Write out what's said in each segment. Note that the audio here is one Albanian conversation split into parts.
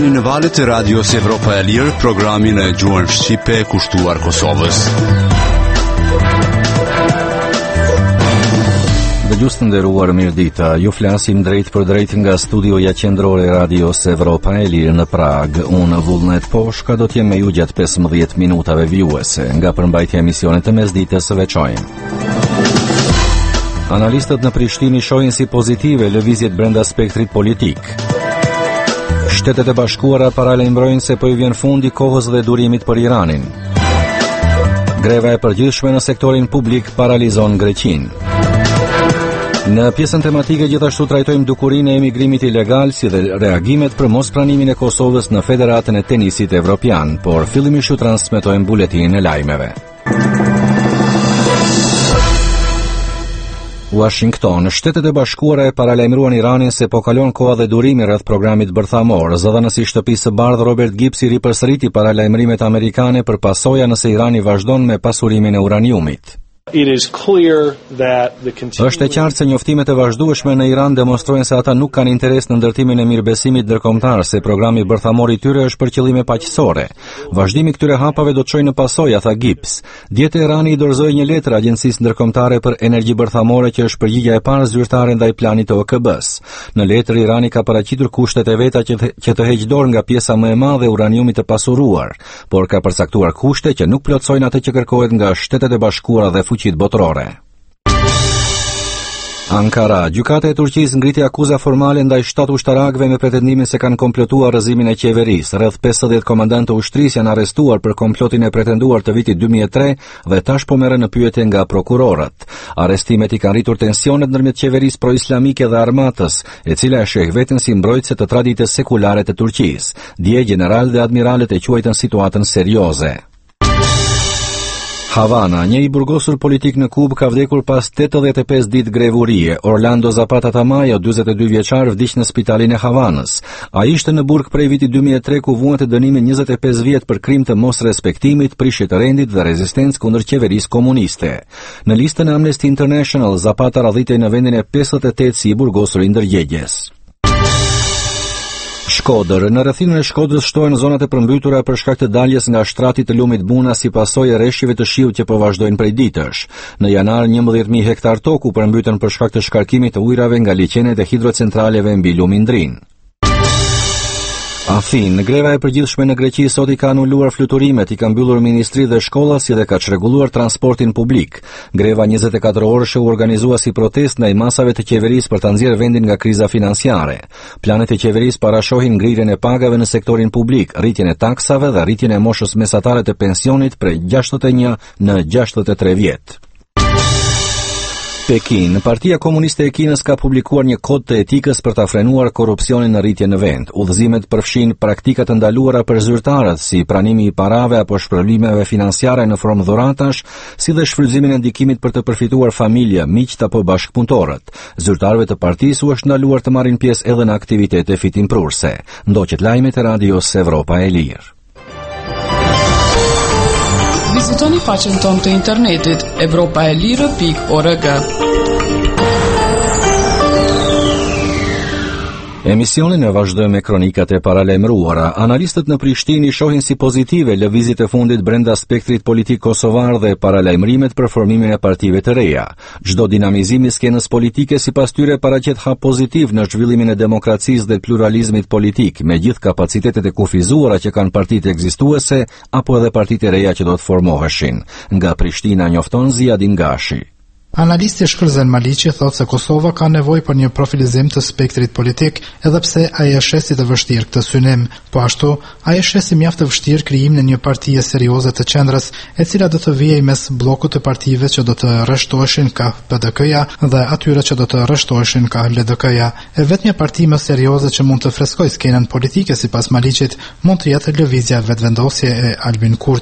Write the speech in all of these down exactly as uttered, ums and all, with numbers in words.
Jeni në valët e radios Evropa e Lirë, programin e gjuhën shqipe kushtuar Kosovës. Dëgjues të nderuar, mirëdita. Ju flasim drejt për drejt nga studioja qendrore e radios Evropa e Lirë në Prag. Unë Vullnet Poshka do t'jem me ju gjatë pesëmbëdhjetë minutave vijuese nga përmbajtja e emisionit të mesditës së veçojmë. Analistët në Prishtinë shohin si pozitive lëvizjet brenda spektrit politik. Shtetet e Bashkuara paralajmërojnë se po i vjen fundi kohës dhe durimit për Iranin. Greva e përgjithshme në sektorin publik paralizon Greqinë. Në pjesën tematike gjithashtu trajtojmë dukurinë e emigrimit ilegal si dhe reagimet për mospranimin e Kosovës në Federatën e Tenisit Evropian, por fillimisht ju transmetojmë buletinin e lajmeve. Washington. Shtetet e Bashkuara e paralajmëruan Iranin se po kalon koha dhe durimi rreth programit bërthamor. Zëdhënësi i Shtëpisë së Bardhë Robert Gibbs i ripërsëriti paralajmërimet amerikane për pasoja nëse Irani vazhdon me pasurimin e uraniumit. It is clear that the continuing... Është e qartë se njoftimet e vazhdueshme në Iran demonstrojnë se ata nuk kanë interes në ndërtimin e mirëbesimit ndërkombëtar, se programi bërthamor i tyre është për qëllime paqësore. Vazhdimi këtyre hapave do të çojë në pasojë, tha Gibbs. Djetë e Irani i dorëzoi një letër Agjencisë Ndërkombëtare për Energji Bërthamore që është përgjigjja e parë zyrtare ndaj planit të O K B-s. Në letër Irani ka paraqitur kushtet e veta që të, që të heqë dorë nga pjesa më e madhe e uraniumit të pasuruar, por ka përcaktuar kushte që nuk plotësojnë atë që kërkohet nga Shtetet e Bashkuara dhe fuqitë botërore. Ankara. Gjykata e Turqisë ngriti akuza formale ndaj shtatë ushtarakëve me pretendimin se kanë komplotuar rrëzimin e qeverisë. Rreth pesëdhjetë komandantë ushtrisë janë arrestuar për komplotin e pretenduar të vitit dy mijë e tre dhe tash po merren në pyetje nga prokurorët. Arrestimet i kanë rritur tensionet ndërmjet qeverisë pro-islamike dhe armatës, e cila e sheh veten si mbrojtëse të traditës sekulare të Turqisë. Dje general dhe admiralët e quajtën situatën serioze. Havana. Një i burgosur politik në Kubë ka vdekur pas tetëdhjetë e pesë ditë grevurie. Orlando Zapata Tamayo, dyzet e dy vjeçar, vdiq në spitalin e Havanës. Ai ishte në burg prej vitit dy mijë e tre ku vuante dënimin njëzet e pesë vjet për krim të mosrespektimit, prishje të rendit dhe rezistencë kundër qeverisë komuniste. Në listën e Amnesty International, Zapata radhitej në vendin e pesëdhjetë e tetë si i burgosur i ndërgjegjes. Shkodër. Në rrethinën e Shkodrës shtohen zonat e përmbytura për shkak të daljes nga shtrati të lumit Buna si pasojë e rreshjeve të shiut që po vazhdojnë prej ditësh. Në janar njëmbëdhjetë mijë hektar tokë u përmbytën për shkak të shkarkimit të ujrave nga liçenet e hidrocentraleve mbi lumin Drin. Athinë. Greva e përgjithshme në Greqi sot i ka anuluar fluturimet, i ka mbyllur ministri dhe shkolla, si dhe ka çrregulluar transportin publik. Greva njëzet e katër orëshe u organizua si protestë ndaj masave të qeverisë për ta nxjerrë vendin nga kriza financiare. Planet e qeverisë parashohin ngrirjen e pagave në sektorin publik, rritjen e taksave dhe rritjen e moshës mesatare të pensionit prej gjashtëdhjetë e një në gjashtëdhjetë e tre vjet. Pekin. Partia Komuniste e Kinës ka publikuar një kod të etikës për ta frenuar korrupsionin në rritje në vend. Udhëzimet përfshin praktika të ndaluara për zyrtarët, si pranimi i parave apo shpërlimeve financiare në formë dhuratash, si dhe shfrytëzimin e ndikimit për të përfituar familje, miq apo bashkëpunëtorët. Zyrtarëve të partisë u është ndaluar të marrin pjesë edhe në aktivitete fitimprurse. Ndoqet lajmet e radios Evropa e Lirë. Vizitoni faqen tonë të internetit evropaelire pikë org. Emisionin e vazhdojmë me kronikat e paralajmëruara. Analistët në Prishtinë shohin si pozitive lëvizjet e fundit brenda spektrit politik kosovar dhe paralajmërimet për formimin e partive të reja. Çdo dinamizim i skenës politike sipas tyre paraqet hap pozitiv në zhvillimin e demokracisë dhe pluralizmit politik, me gjithë kapacitetet e kufizuara që kanë partitë ekzistuese apo edhe partitë e reja që do të formoheshin. Nga Prishtina njofton Ziadin Gashi. Analisti Shkërzen Maliqi thotë se Kosova ka nevojë për një profilizim të spektrit politik, edhe pse ai e sheh si të vështirë këtë synim. Po ashtu, ai e sheh si mjaft të vështirë krijimin e një partie serioze të qendrës, e cila do të vijë mes bllokut të partive që do të rreshtoheshin ka P D K-ja dhe atyre që do të rreshtoheshin ka L D K-ja. E vetmja parti më serioze që mund të freskojë skenën politike sipas Maliqit mund të jetë lëvizja vetëvendosje e Albin Kurtit.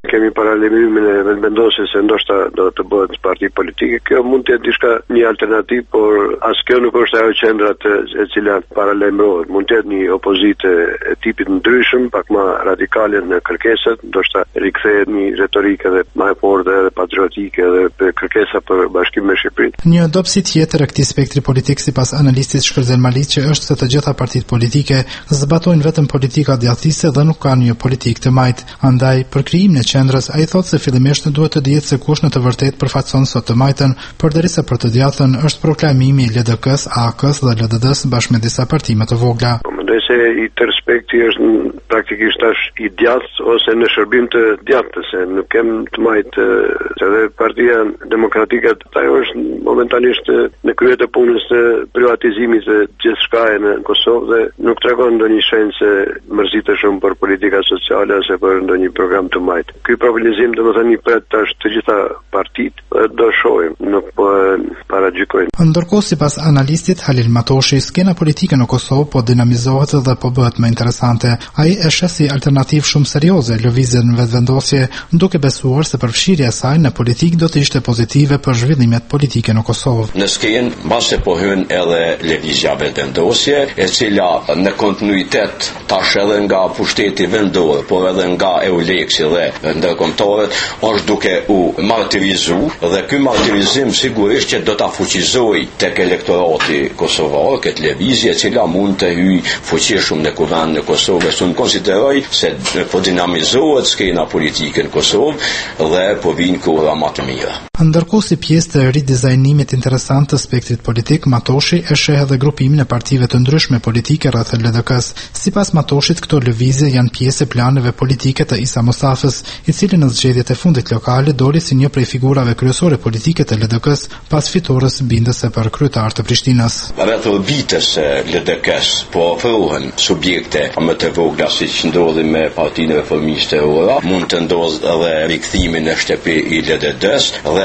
Kemi paralelimin e vendosjes se ndoshta do të bëhet parti politike. Kjo mund të jetë diçka një alternativë, por as kjo nuk është ajo qendra e cila paralajmërohet. Mund të jetë një opozitë e tipit ndryshëm, pak më radikale në kërkesat, ndoshta rikthehet një retorikë edhe më e fortë edhe patriotike dhe kërkesa për bashkim me Shqipërinë. Një dobësi tjetër e këtij spektri politik sipas analistit Shkëlzen Maliqi është se të gjitha partitë politike zbatojnë vetëm politika djathtëse dhe nuk kanë një politikë të majtë. Andaj për krijimin e qendrës ai thotë se fillimisht duhet të dihet se kush në të vërtetë përfaqëson sot të majtën, përderisa për të djathtën është proklamimi i L D K-s, A K-s dhe L D D-s bashkë me disa parti më të vogla. Mendoj se i tërë spekti është praktikisht tash i djathtë ose në shërbim të djathtës, se nuk kem të majtë edhe Partia Demokratike ajo është momentalisht në krye të punës të privatizimit të gjithçka në Kosovë dhe nuk tregon ndonjë shenjë se mërzitet shumë për politika sociale ose për ndonjë program të majtë. Ky mobilizim domethënë i pret tash të gjitha partitë, do shohim, nuk po paragjykojmë. Ndërkohë sipas analistit Halil Matoshi, skena politike në Kosovë po dinamizohet dhe po bëhet më interesante. Ai e sheh si alternativë shumë serioze lëvizjen në vetvendosje, duke besuar se përfshirja e saj në politikë do të ishte pozitive për zhvillimet politike në Kosovë. Në skenë mbase po hyn edhe lëvizja vetvendosje, e cila në kontinuitet tash edhe nga pushteti vendor, por edhe nga Euleksi dhe ndërkombëtarët është duke u martirizu dhe ky martirizim sigurisht që do ta fuqizojë tek elektorati kosovar këtë lëvizje e cila mund të hyjë fuqishëm në kuvend në Kosovë. Unë konsideroj se po dinamizohet skena politike në Kosovë dhe po vinë kohra më të mira. Ndërkohë si pjesë të ridizajnimit interesant të spektrit politik, Matoshi e sheh edhe grupimin e partive të ndryshme politike rreth L D K-s. Sipas Matoshit, këto lëvizje janë pjesë e planeve politike të Isa Musafës, i cili në zgjedhjet e fundit lokale doli si një prej figurave kryesore politike të L D K-s pas fitores bindëse për kryetar të Prishtinës. Rreth vitës L D K-s po ofrohen subjekte më të vogla siç ndodhi me Partinë Reformiste Ora, mund të ndodhë edhe rikthimi në shtëpi i L D D-s dhe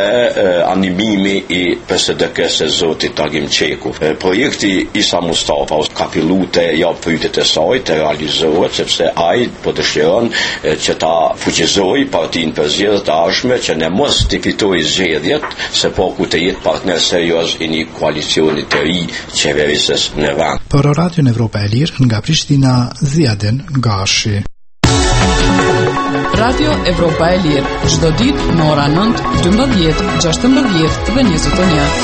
animimi i P S D K-s e zotit Tagim Qeku. Projekti Isa Mustafa ka filluar të jap frytet e saj të realizohet sepse ai po dëshiron që ta fuqizojë partinë për zgjedhjet të ardhshme që ne mos të fitojë zgjedhjet, se po ku të jetë partner serioz i një koalicioni të ri qeverisës në vend. Për Radio Evropa e Lirë nga Prishtina, Ziadin Gashi. Radio Evropa e Lirë, çdo ditë në ora nëntë, dymbëdhjetë, gjashtëmbëdhjetë dhe njëzet e një.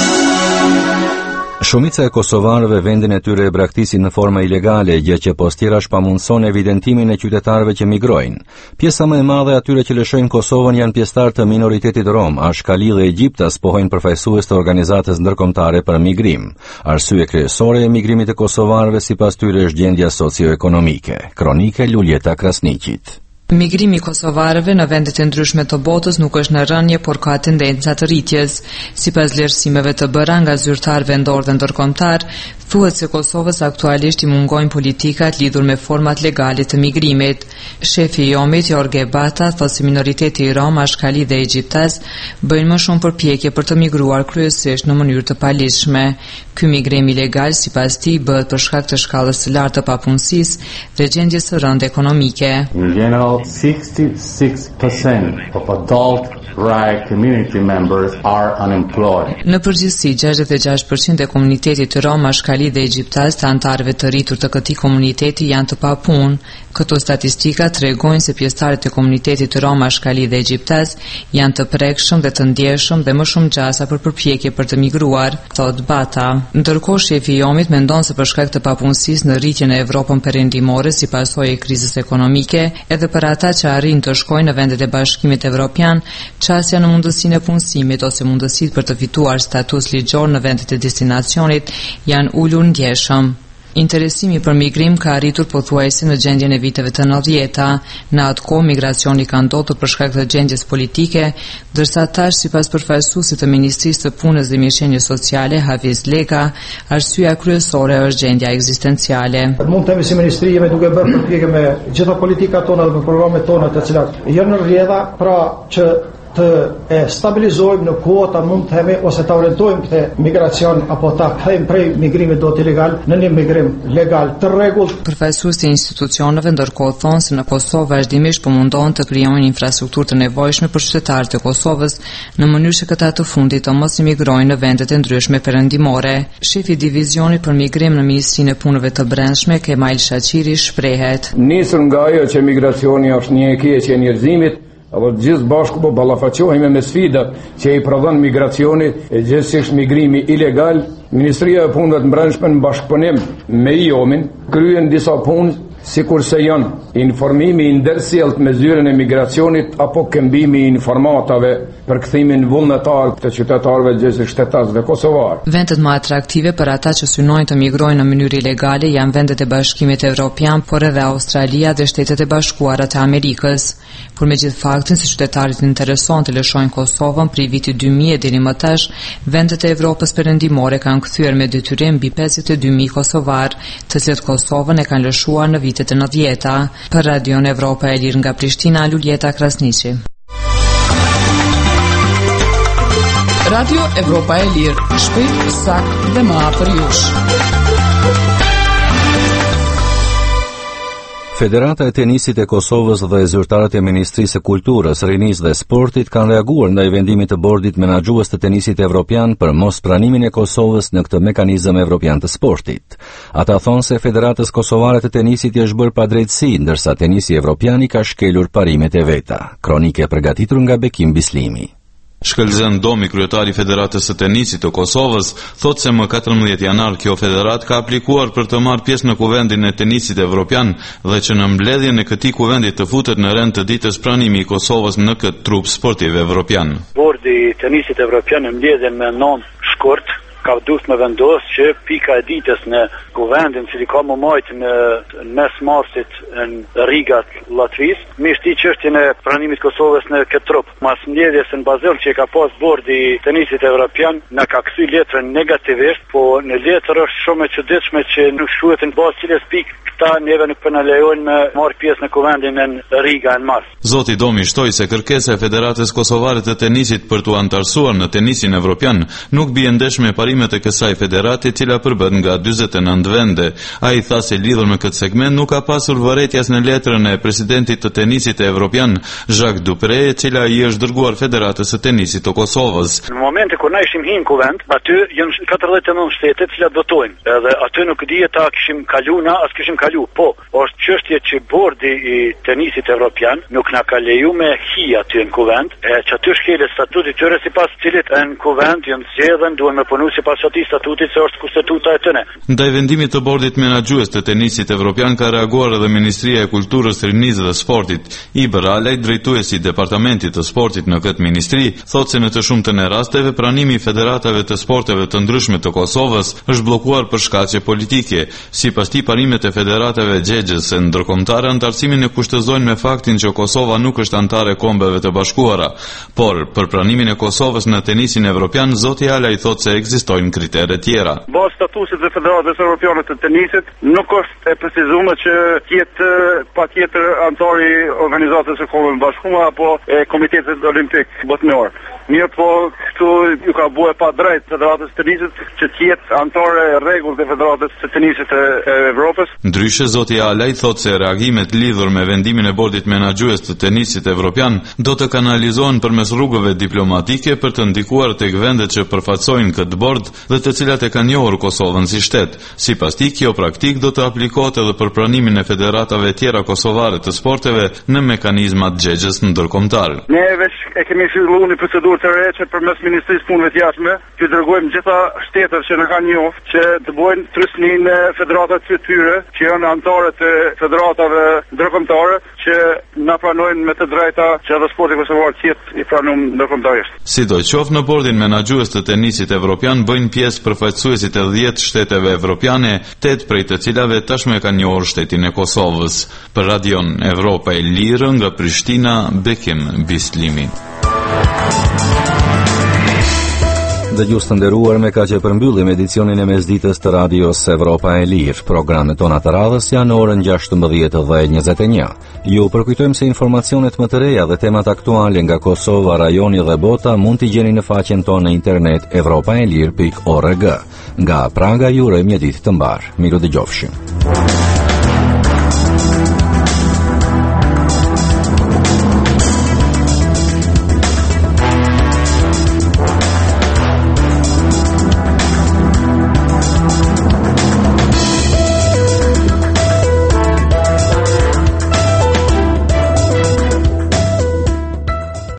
Shumica e kosovarëve vendin e tyre e braktisin në forma ilegale, gjë që postirash pamundson evidentimin e qytetarëve që migrojnë. Pjesa më e madhe atyre që lëshojnë Kosovën janë pjesëtar të minoritetit rom. Ashkali dhe Egjiptas pohojnë përfaqësues të organizatës ndërkombëtare për migrim. Arsye kryesore e migrimit të kosovarëve sipas tyre është gjendja socioekonomike. Kronike Luljeta Krasniqit. Migrimi i kosovarëve në vendet e ndryshme të botës nuk është në rënje, por ka tendenca të rritjes. Sipas vlerësimeve të bëra nga zyrtar vendor dhe ndërkombëtar, thuhet se Kosovës aktualisht i mungojnë politikat lidhur me format legale të migrimit. Shefi i Jomit, Jorge Bata, thotë se minoriteti i Rom, Ashkali dhe Egjiptas bëjnë më shumë përpjekje për të migruar kryesisht në mënyrë të palishme. Ky migrim ilegal sipas tij bëhet për shkak të shkallës së lartë të papunësisë dhe gjendjes së rëndë ekonomike. In general, sixty-six percent of adult Rai community members are unemployed. Në përgjithësi, gjashtëdhjetë e gjashtë përqind e komunitetit të Rom, Ashkali dhe Egjiptas, të antarëve të rritur të këtij komuniteti janë të papunë. Këto statistika tregojnë se pjesëtarët e komunitetit të Rom, Ashkali dhe Egjiptas janë të prekshëm dhe të ndjeshëm dhe më shumë gjasa për përpjekje për të migruar, thot Bata. Ndërkohë, shefi i Jomit mendon se për shkak të papunësisë në rritjen e Evropën perëndimore si pasojë e krizës ekonomike, edhe për ata që arrin të shkojnë në vendet e Bashkimit Evropian, çësia në mundësinë e punësimit ose mundësitë për të fituar status ligjor në vendet e destinacionit janë ulur ndjeshëm. Interesimi për migrim ka arritur pothuajse në gjendjen e viteve të nëntëdhjetë. Në atë kohë migracioni ka ndodhur për shkak të gjendjes politike, ndërsa tash sipas përfaqësuesit të Ministrisë të Punës dhe Mirëqenies Sociale, Hafiz Leka, arsyeja kryesore është gjendja ekzistenciale. Mund të themi si ministri jemi duke bërë përpjekje me gjitha politikat tona dhe me programet tona të cilat janë në rrjedha, pra që të e stabilizojmë në kuota mund të themi ose ta orientojmë këtë migracion apo ta kthejmë prej migrimit do të ilegal në një migrim legal të rregullt. Përfaqësuesi i institucioneve ndërkohë thonë se në Kosovë vazhdimisht po mundon të krijojnë infrastrukturë të nevojshme për qytetarët e Kosovës në mënyrë që këta të fundit të mos imigrojnë në vendet e ndryshme perëndimore. Shefi i divizionit për migrim në Ministrinë e Punëve të Brendshme, Kemal Shaqiri, shprehet: Nisur nga ajo që migracioni është një e keqe e njerëzimit, apo gjithë bashku po ballafaqohemi me sfidat që i prodhon migracioni e gjithsesi migrimi ilegal. Ministria e Punëve të Brendshme në bashkëpunim me I O M-in kryen disa punë sikurse janë informimi i ndërsjellët me zyrën e migracionit apo këmbimi i informatave për kthimin vullnetar të qytetarëve gjithsesi shtetasëve kosovar. Vendet më atraktive për ata që synojnë të migrojnë në mënyrë ilegale janë vendet e Bashkimit Evropian, por edhe Australia dhe Shtetet e Bashkuara të Amerikës. Por megjithë faktin se qytetarit intereson të lëshojnë Kosovën prej vitit dy mijë deri më tash, vendet e Evropës perëndimore kanë kthyer me detyrim mbi pesëdhjetë e dy mijë kosovar, të cilët Kosovën e kanë lëshuar në vitet e nëntëdhjetë. Për Radion Evropa e Lirë nga Prishtina, Luljeta Krasniqi. Radio Evropa e Lirë, shpejt, sakt dhe më afër jush. Federata e Tenisit e Kosovës dhe zyrtarët e Ministrisë së Kulturës, Rinisë dhe Sportit kanë reaguar ndaj vendimit të bordit menaxhues të tenisit evropian për mos pranimin e Kosovës në këtë mekanizëm evropian të sportit. Ata thonë se Federatës Kosovare të Tenisit i është bërë padrejtësi, ndërsa tenisi evropian i ka shkelur parimet e veta. Kronike përgatitur nga Bekim Bislimi. Shkëlzen Domi, kryetari i Federatës së Tenisit të Kosovës, thotë se më katërmbëdhjetë janar kjo federat ka aplikuar për të marrë pjesë në kuvendin e tenisit evropian dhe që në mbledhjen e këtij kuvendi të futet në rend të ditës pranimi i Kosovës në këtë trup sportiv evropian. Bordi i tenisit evropian në mbledhjen me nëntë shkurt ka duhet me vendos që pika e ditës në kuvendin që i ka më majtë në mes marsit në Rigat, Latvis, me shti çështjen e pranimit Kosovës në këtë trup. Mas mbledhjes në Bazel që ka pas bordi i tenisit evropian, na ka kthy letrën negativisht, po në letër është shumë e çuditshme që nuk shkruhet në bazë cilës pikë këta neve nuk po na lejojnë me marrë pjesë në kuvendin në Riga në mars. Zoti Domi shtoi se kërkesa e Federatës Kosovare të Tenisit për t'u antarësuar në tenisin evropian nuk bie ndesh me parimet e kësaj federati, e cila përbët nga dyzet e nëntë vende. Ai tha se lidhur me këtë segment nuk ka pasur vërejtjes në letrën e presidentit të tenisit e evropian, Jacques Dupre, e cila i është dërguar Federatës së Tenisit të Kosovës. Në momentin kur na ishim hinë në kuvend, aty janë katërdhjetë e nëntë shtete që votojnë. Edhe aty nuk dihet ta kishim kalu na, as kishim kalu. Po, është çështje që bordi i tenisit evropian nuk na ka leju me hi aty në kuvend, e që aty shkelet statutit tyre sipas cilit në kuvend janë zgjedhën, duhen me punu sipas atij statutit se është kushtetuta e tyre. Ndaj vendimit të bordit menaxhues të tenisit evropian ka reaguar edhe Ministria e Kulturës, Rinisë dhe Sportit. Iber Alaj, drejtuesi i departamentit të sportit në këtë ministri, thotë se në të shumtën e rasteve pranimi i federatave të sporteve të ndryshme të Kosovës është bllokuar për shkaqe politike. Sipas tij, parimet e federatave gjegjëse ndërkombëtare antarësimin e kushtëzojnë me faktin që Kosova nuk është antare e Kombeve të Bashkuara, por për pranimin e Kosovës në tenisin evropian, zoti Alaj thotë se ekzistojnë kritere tjera. Bazë statusit të Federatës Evropiane të Tenisit nuk është e precizuar që jetë patjetër antari i organizatës së Kombeve të Bashkuara apo e Komitetit Olimpik Botëror. Mirë po, këtu ju ka bue pa drejt Federatës të Tenisit që tjetë antare e rregullt e Federatës të Tenisit e, e Evropës. Ndryshe, zoti Alaj thotë se reagimet lidhur me vendimin e bordit menaxhues të tenisit evropian do të kanalizohen përmes rrugëve diplomatike për të ndikuar tek vendet që përfaqësojnë këtë bord dhe të cilat e kanë njohur Kosovën si shtet. Sipas tij, kjo praktik do të aplikohet edhe për pranimin e federatave tjera kosovare të sporteve në mekanizmat gjegjes ndërkombëtar. Ne veç e kemi filluar një procedurë të re që përmes Ministrisë Punëve të Jashtme, që dërgojmë gjitha shtetet që na kanë njohur që të bëjnë trysninë e federatave të tyre që janë anëtarë të federatave ndërkombëtare që na pranojnë me të drejta që edhe sporti kosovar të jetë i pranuar ndërkombëtarisht. Sidoqoftë, në bordin menaxhues të tenisit evropian bëjnë pjesë përfaqësuesit e dhjetë shteteve evropiane, tetë prej të cilave tashmë kanë njohur shtetin e Kosovës. Për Radion Evropa e Lirë nga Prishtina, Bekim Bislimi. Dëgjues të nderuar, me kaq e përmbyllim edicionin e mesditës të radios Evropa e Lirë. Programet tona të radhës janë në orën gjashtëmbëdhjetë dhe njëzet e një. Ju përkujtojmë se informacionet më të reja dhe temat aktuale nga Kosova, rajoni dhe bota mund t'i gjeni në faqen tonë në internet evropaelir pikë org. Nga Praga ju urojmë një ditë të mbar. Miru dëgjofshim.